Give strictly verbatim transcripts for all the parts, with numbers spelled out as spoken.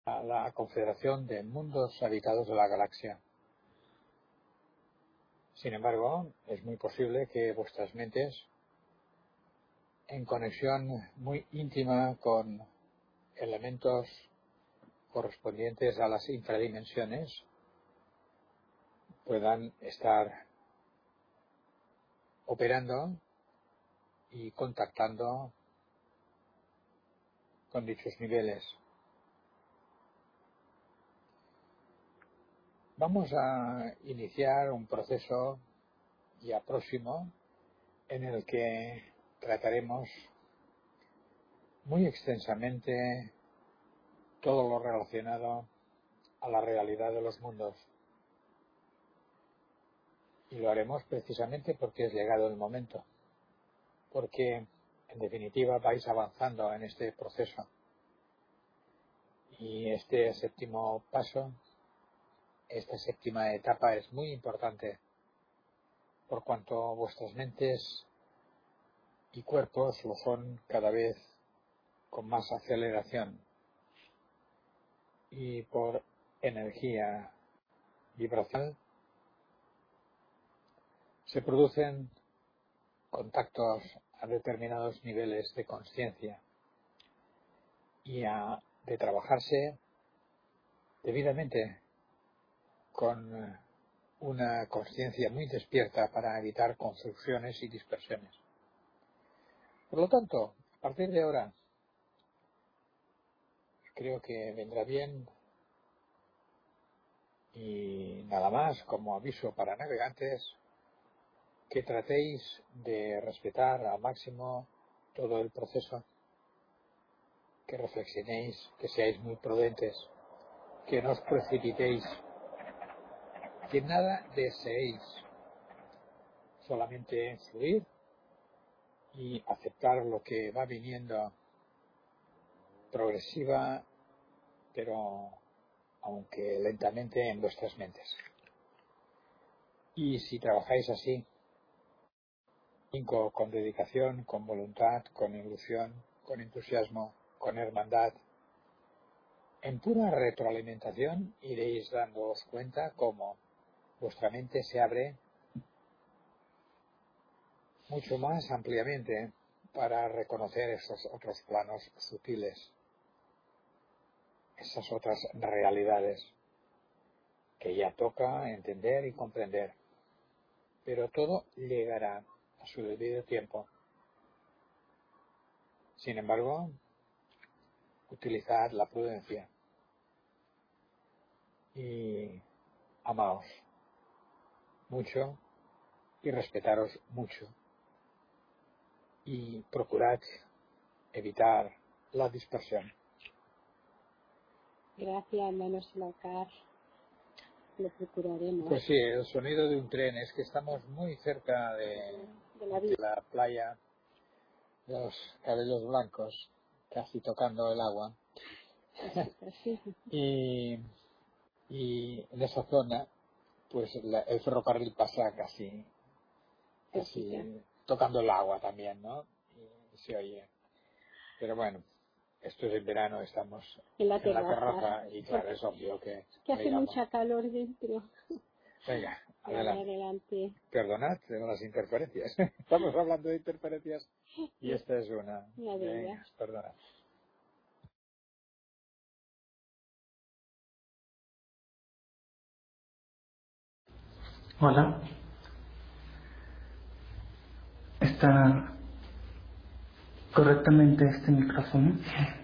a la Confederación de Mundos Habitados de la Galaxia. Sin embargo, es muy posible que vuestras mentes, en conexión muy íntima con elementos correspondientes a las infradimensiones, puedan estar operando y contactando con dichos niveles. Vamos a iniciar un proceso ya próximo en el que trataremos muy extensamente todo lo relacionado a la realidad de los mundos. Y lo haremos precisamente porque es llegado el momento, porque en definitiva vais avanzando en este proceso. Y este séptimo paso, esta séptima etapa es muy importante, por cuanto vuestras mentes y cuerpos lo son cada vez con más aceleración, y por energía vibracional se producen contactos a determinados niveles de conciencia y a de trabajarse debidamente con una conciencia muy despierta para evitar confusiones y dispersiones. Por lo tanto, a partir de ahora, creo que vendrá bien, y nada más como aviso para navegantes, que tratéis de respetar al máximo todo el proceso, que reflexionéis, que seáis muy prudentes, que no os precipitéis, que nada deseéis, solamente fluir y aceptar lo que va viniendo progresiva, pero aunque lentamente, en vuestras mentes. Y si trabajáis así, con dedicación, con voluntad, con ilusión, con entusiasmo, con hermandad, en pura retroalimentación, iréis dándoos cuenta cómo vuestra mente se abre mucho más ampliamente para reconocer esos otros planos sutiles, esas otras realidades que ya toca entender y comprender. Pero todo llegará a su debido tiempo. Sin embargo, utilizad la prudencia y amaos mucho y respetaros mucho, y procurad evitar la dispersión. Gracias, hermanos Lacar. Lo procuraremos. Pues sí, el sonido de un tren, es que estamos muy cerca de, de la, de la playa, de los cabellos blancos, casi tocando el agua. Sí. y, y en esa zona, pues la, el ferrocarril pasa casi, casi tocando el agua también, ¿no? Y se oye. Pero bueno, esto es en verano, estamos en la en terraza, la terraza y claro, es obvio que... que hace digamos, mucha calor dentro. Venga, Vale, adelante. adelante. Perdonad de las interferencias. Estamos hablando de interferencias y esta es una. Una de Venga, ellas. perdonad. Hola. ¿Está correctamente este micrófono?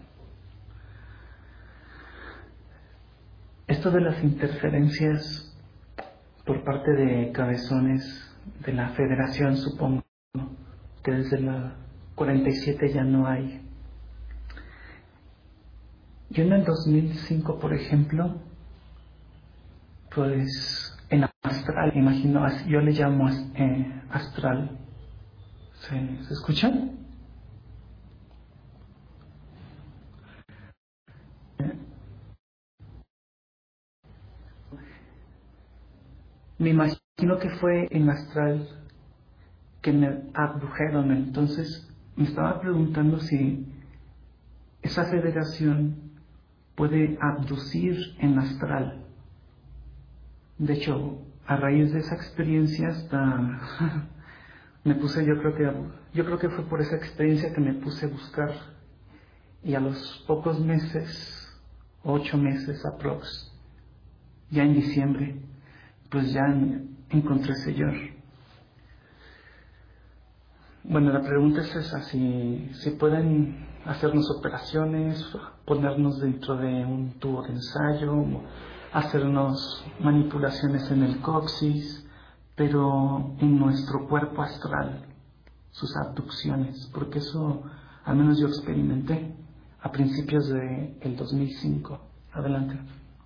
Esto de las interferencias por parte de cabezones de la Federación, supongo que desde la cuarenta y siete ya no hay. Yo en el dos mil cinco, por ejemplo, pues en astral, imagino, yo le llamo eh, astral. ¿Se, ¿Se escucha? Me imagino que fue en astral que me abdujeron. Entonces me estaba preguntando si esa federación puede abducir en astral. De hecho, a raíz de esa experiencia hasta me puse, yo creo que yo creo que fue por esa experiencia que me puse a buscar, y a los pocos meses, ocho meses aprox, ya en diciembre, pues ya encontré Señor. Bueno, la pregunta es esa, si, si pueden hacernos operaciones, ponernos dentro de un tubo de ensayo, hacernos manipulaciones en el coxis, pero en nuestro cuerpo astral, sus abducciones, porque eso al menos yo experimenté a principios del dos mil cinco. Adelante.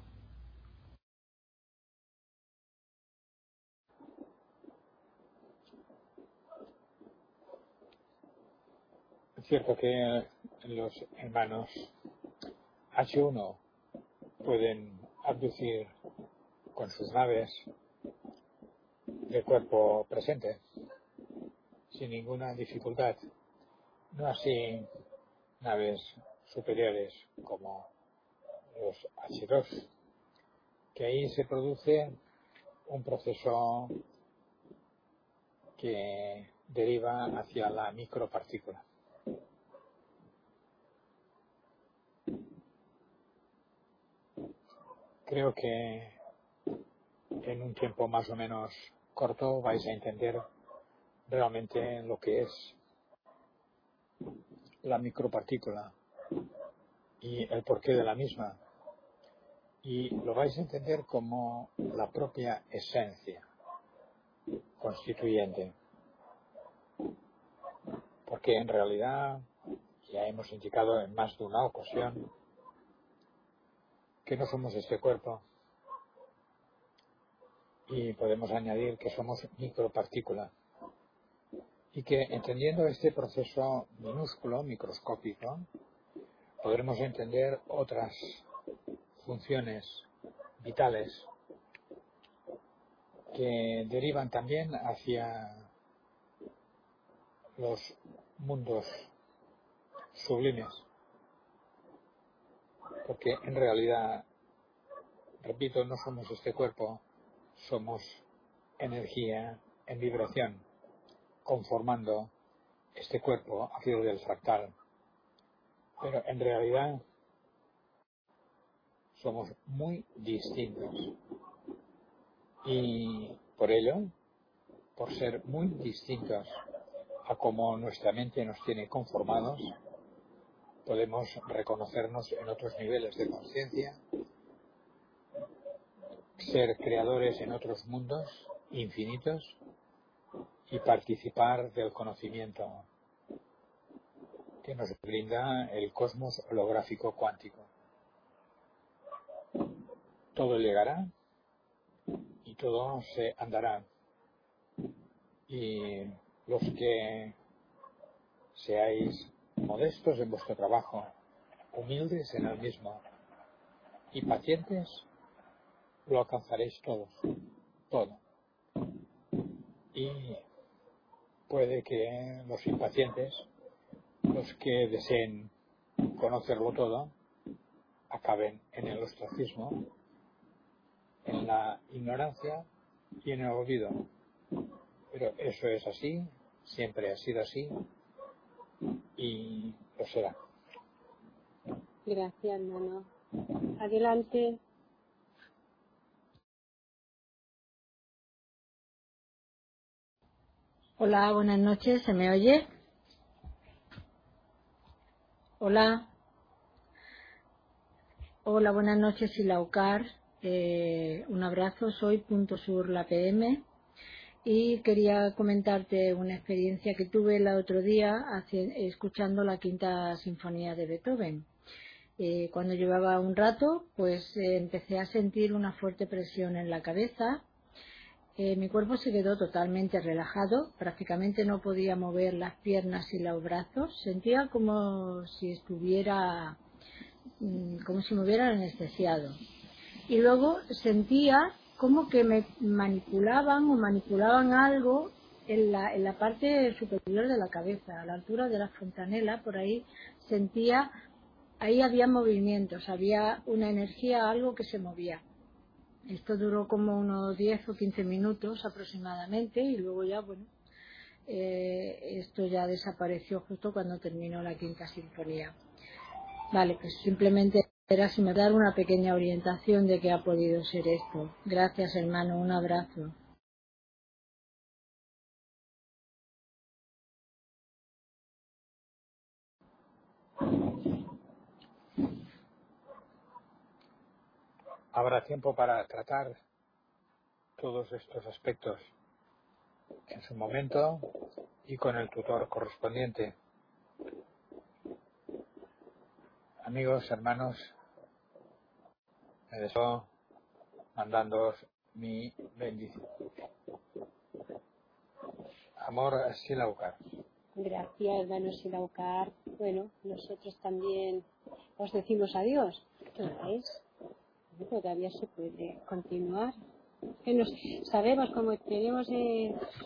Es cierto que los hermanos H uno pueden abducir con sus naves del cuerpo presente sin ninguna dificultad, no así naves superiores como los H dos, que ahí se produce un proceso que deriva hacia la micropartícula. Creo que en un tiempo más o menos corto vais a entender realmente lo que es la micropartícula y el porqué de la misma, y lo vais a entender como la propia esencia constituyente, porque en realidad ya hemos indicado en más de una ocasión que no somos este cuerpo, y podemos añadir que somos micropartícula, y que entendiendo este proceso minúsculo, microscópico, podremos entender otras funciones vitales que derivan también hacia los mundos sublimes, porque en realidad, repito, no somos este cuerpo, somos energía en vibración, conformando este cuerpo a filo del fractal. Pero en realidad somos muy distintos, y por ello, por ser muy distintos a como nuestra mente nos tiene conformados, podemos reconocernos en otros niveles de conciencia, ser creadores en otros mundos infinitos y participar del conocimiento que nos brinda el cosmos holográfico cuántico. Todo llegará y todo se andará, y los que seáis modestos en vuestro trabajo, humildes en el mismo y pacientes, lo alcanzaréis todos, todo. Y puede que los impacientes, los que deseen conocerlo todo, acaben en el ostracismo, en la ignorancia y en el olvido. Pero eso es así, siempre ha sido así y lo será. Gracias, Nano. Adelante. Hola, buenas noches, ¿se me oye? Hola. Hola, buenas noches, Silaucar. Eh, un abrazo, soy Punto Sur, la P M, y quería comentarte una experiencia que tuve el otro día haci- escuchando la Quinta Sinfonía de Beethoven. Eh, cuando llevaba un rato, pues eh, empecé a sentir una fuerte presión en la cabeza. Eh, mi cuerpo se quedó totalmente relajado, prácticamente no podía mover las piernas y los brazos, sentía como si estuviera, mm, como si me hubieran anestesiado. Y luego sentía como que me manipulaban o manipulaban algo en la, en la parte superior de la cabeza, a la altura de la fontanela, por ahí sentía ahí había movimientos, había una energía, algo que se movía. Esto duró como unos diez o quince minutos aproximadamente y luego ya, bueno, eh, esto ya desapareció justo cuando terminó la quinta sinfonía. Vale, pues simplemente era si me dar una pequeña orientación de qué ha podido ser esto. Gracias, hermano, un abrazo. Habrá tiempo para tratar todos estos aspectos en su momento y con el tutor correspondiente. Amigos, hermanos, me deseo mandándoos mi bendición. Amor, Silaucar. Gracias, hermano Silaucar. Bueno, nosotros también os decimos adiós. ¿Veis? Todavía se puede continuar. Que nos sabemos, como tenemos eh,